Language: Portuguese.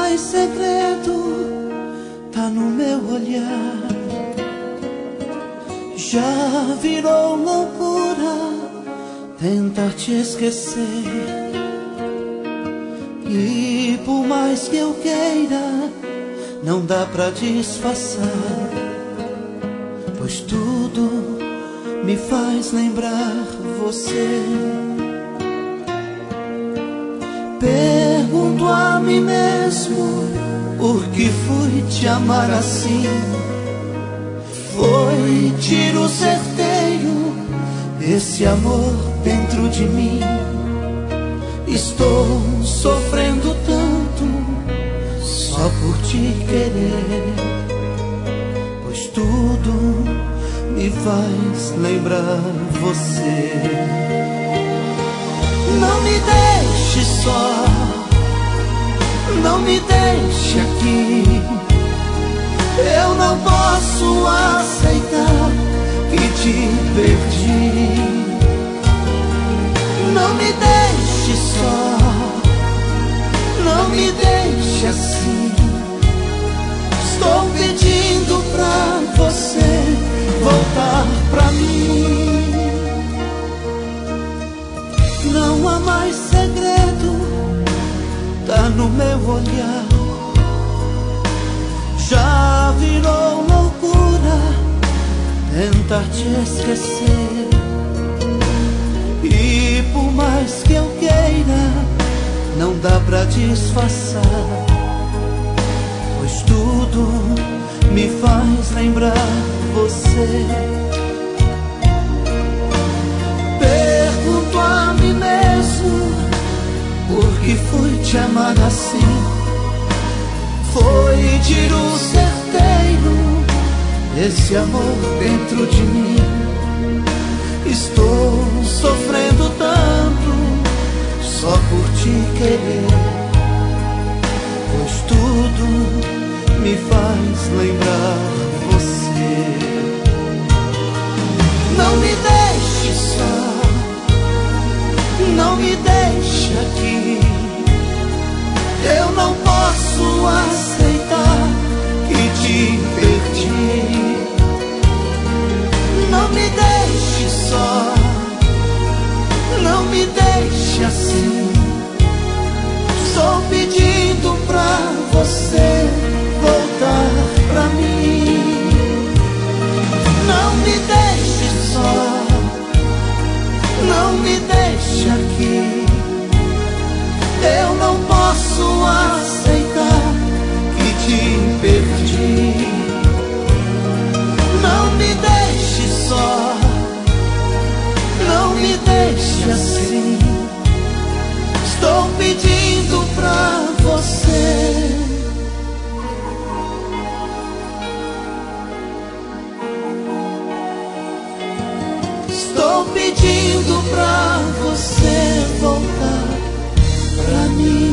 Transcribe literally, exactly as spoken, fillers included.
mais segredo tá no meu olhar. Já virou loucura tentar te esquecer. E por mais que eu queira, não dá pra disfarçar, pois tudo me faz lembrar você. Pergunto a mim mesmo por que fui te amar assim. Foi tiro certeiro esse amor dentro de mim. Estou sofrendo tanto só por te querer, pois tudo me faz lembrar você. Não me deixe só, não me deixe aqui. Eu não posso aceitar que te perdi. Não me deixe só, não me deixe assim. Estou pedindo pra você voltar pra mim. Não há mais segredo, tá no meu olhar. Já virou loucura tentar te esquecer. E por mais que eu queira, não dá pra disfarçar, pois tudo me faz lembrar você. Pergunto a mim mesmo por que fui te amar assim. Foi tiro certeiro esse amor dentro de mim. Estou sofrendo tanto só por te querer, pois tudo me faz lembrar você. Não me deixe só, não me deixe aqui. Eu não posso aceitar que te perdi. Não me deixe só, não me deixe assim. Estou pedindo pra você voltar pra mim. Não me deixe só, não me deixe aqui. Eu não posso aceitar que te perdi. Não me deixe só, não me deixe assim. Estou pedindo pra você. Estou pedindo pra você voltar pra mim.